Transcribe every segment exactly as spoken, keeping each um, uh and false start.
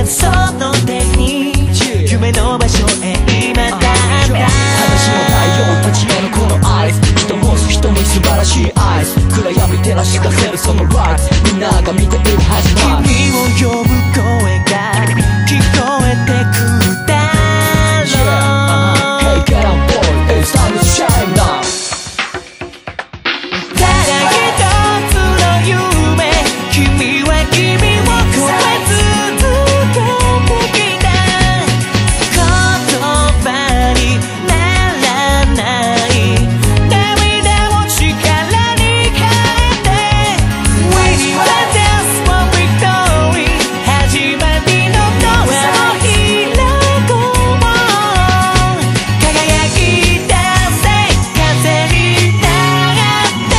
てその手に夢の場所へ今だって裸足の太陽たちへのこのアイス人も人も素晴らしいアイス暗闇照らし出せるそのライトみんなが見ている始まる君を呼ぶ声が聞こえてくるだろう Hey get up boy it's time to shine now ただ一つの夢君は君を超え続けてきた言葉にならない涙を力に変えて We are just one victory 始まりのドアを開こう輝き出せ風になって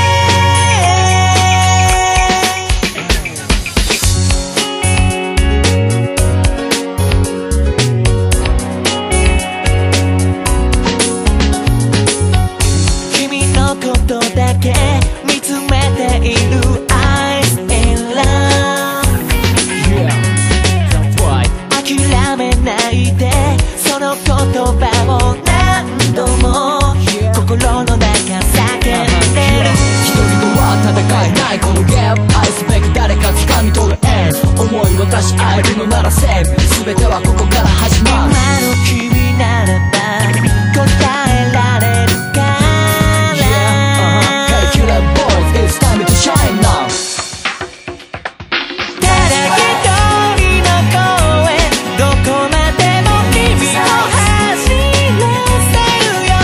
君のことだけ見つめている Eyes in love Yeah that's right 諦めないでその言葉を何度も心の中叫んでる一人では戦えないこのゲーム愛すべき誰か掴み取るエン思い渡し合えるのならセーフ全てはここから始まる今の君ならば答えられるから Hey killer boys it's time to shine now ただ一人の声どこまでも君を走らせるよ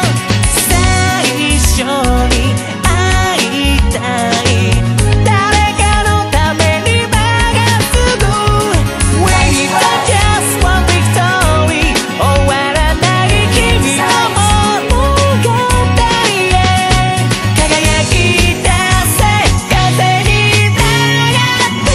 最初に会いたい誰かのためにまっすぐ We are just one victory 終わらない君の物語へ輝き出せ風になって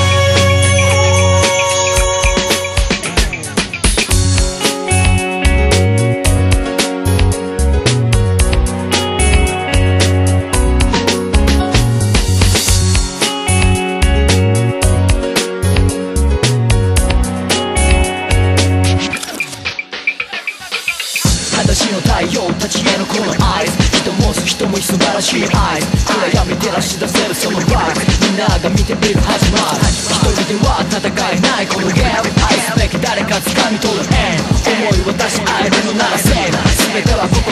裸足の太陽たちへのこのアイス人も人も素晴らしいアイス暗闇照らし出せるそのライトみんなが見ている始まる一人では戦えないこのゲーム愛すべき誰か掴み取るエン思い渡し合えるのならセーフ全てはここ